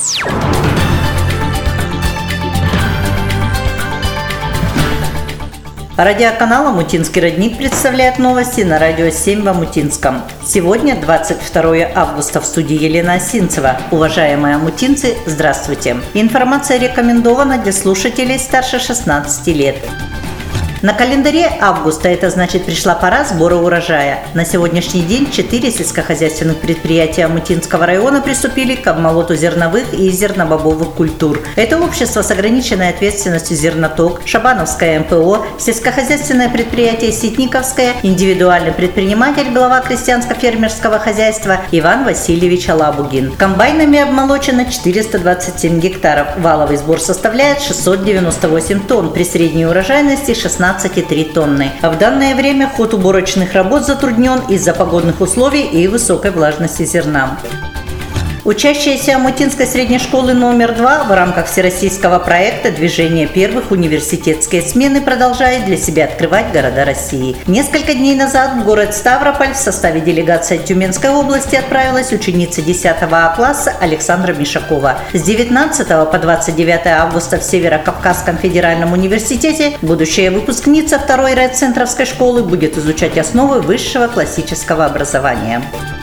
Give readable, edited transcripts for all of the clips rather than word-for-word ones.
Радиоканал «Омутинский родник» представляет новости на радио 7 в Омутинском. Сегодня 22 августа, в студии Елена Осинцева. Уважаемые омутинцы, здравствуйте. Информация рекомендована для слушателей старше 16 лет. На календаре августа, это значит, пришла пора сбора урожая. На сегодняшний день 4 сельскохозяйственных предприятия Омутинского района приступили к обмолоту зерновых и зернобобовых культур. Это общество с ограниченной ответственностью «Зерноток», Шабановское МПО, сельскохозяйственное предприятие «Ситниковское», индивидуальный предприниматель, глава крестьянско-фермерского хозяйства Иван Васильевич Алабугин. Комбайнами обмолочено 427 гектаров. Валовый сбор составляет 698 тонн при средней урожайности 16,3 тонны. А в данное время ход уборочных работ затруднен из-за погодных условий и высокой влажности зерна. Учащиеся Омутинской средней школы номер 2 в рамках всероссийского проекта «Движение первых. Университетские смены» продолжает для себя открывать города России. Несколько дней назад в город Ставрополь в составе делегации Тюменской области отправилась ученица 10 А класса Александра Мишакова. С 19 по 29 августа в Северо-Кавказском федеральном университете будущая выпускница 2-й райцентровской школы будет изучать основы высшего классического образования.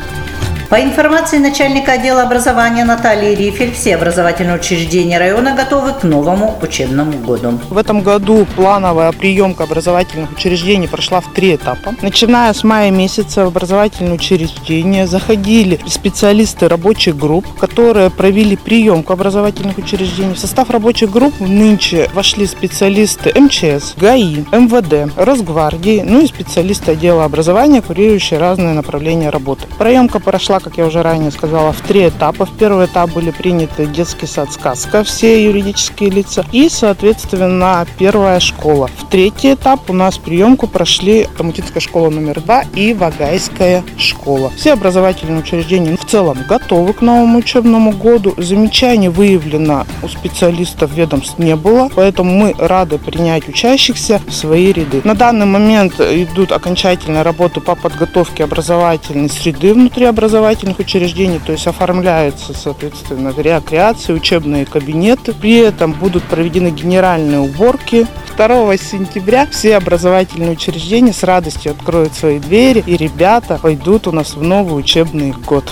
По информации начальника отдела образования Натальи Рифель, все образовательные учреждения района готовы к новому учебному году. В этом году плановая приемка образовательных учреждений прошла в 3 этапа. Начиная с мая месяца в образовательные учреждения заходили специалисты рабочих групп, которые провели приемку образовательных учреждений. В состав рабочих групп нынче вошли специалисты МЧС, ГАИ, МВД, Росгвардии, и специалисты отдела образования, курирующие разные направления работы. Приемка прошла, как я уже ранее сказала, в 3 этапа. В первый этап были приняты детский сад «Сказка», все юридические лица, и, соответственно, первая школа. В 3-й этап у нас приемку прошли Омутинская школа номер 2 и Вагайская школа. Все образовательные учреждения в целом готовы к новому учебному году. Замечаний выявлено у специалистов ведомств не было, поэтому мы рады принять учащихся в свои ряды. На данный момент идут окончательные работы по подготовке образовательной среды внутри образовательных учреждений, то есть оформляются, соответственно, рекреации, учебные кабинеты. При этом будут проведены генеральные уборки. 2 сентября все образовательные учреждения с радостью откроют свои двери, и ребята пойдут у нас в новый учебный год.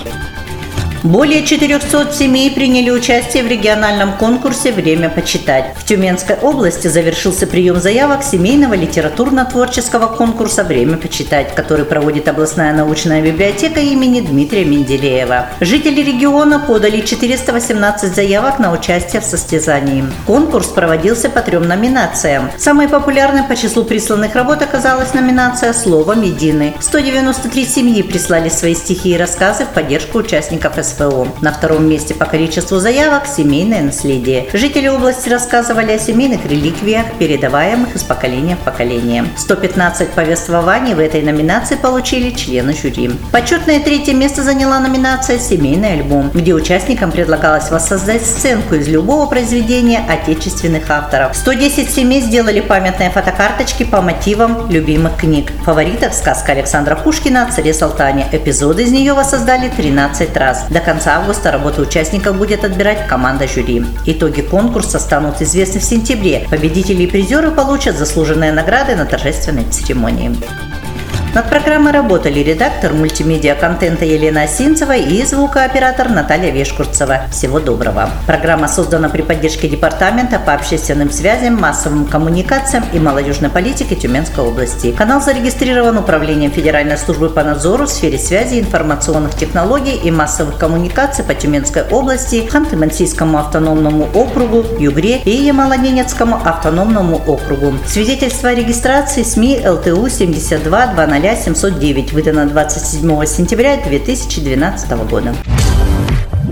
Более 400 семей приняли участие в региональном конкурсе «Время почитать». В Тюменской области завершился прием заявок семейного литературно-творческого конкурса «Время почитать», который проводит областная научная библиотека имени Дмитрия Менделеева. Жители региона подали 418 заявок на участие в состязании. Конкурс проводился по 3 номинациям. Самой популярной по числу присланных работ оказалась номинация «Слово Медины». 193 семьи прислали свои стихи и рассказы в поддержку участников СПО. На 2-м месте по количеству заявок «Семейное наследие». Жители области рассказывали о семейных реликвиях, передаваемых из поколения в поколение. 115 повествований в этой номинации получили члены жюри. Почетное 3-е место заняла номинация «Семейный альбом», где участникам предлагалось воссоздать сценку из любого произведения отечественных авторов. 110 семей сделали памятные фотокарточки по мотивам любимых книг. Фаворитов сказка Александра Пушкина о царе Салтане. Эпизоды из нее воссоздали 13 раз. До конца августа работу участников будет отбирать команда жюри. Итоги конкурса станут известны в сентябре. Победители и призеры получат заслуженные награды на торжественной церемонии. Над программой работали редактор мультимедиа-контента Елена Осинцева и звукооператор Наталья Вешкурцева. Всего доброго. Программа создана при поддержке Департамента по общественным связям, массовым коммуникациям и молодежной политике Тюменской области. Канал зарегистрирован Управлением Федеральной службы по надзору в сфере связи, информационных технологий и массовых коммуникаций по Тюменской области, Ханты-Мансийскому автономному округу, Югре и Ямало-Ненецкому автономному округу. Свидетельство о регистрации СМИ ЛТУ 72 709 выдано 27 сентября 2012 года.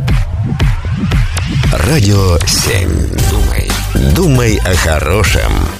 Радио 7. Думай о хорошем.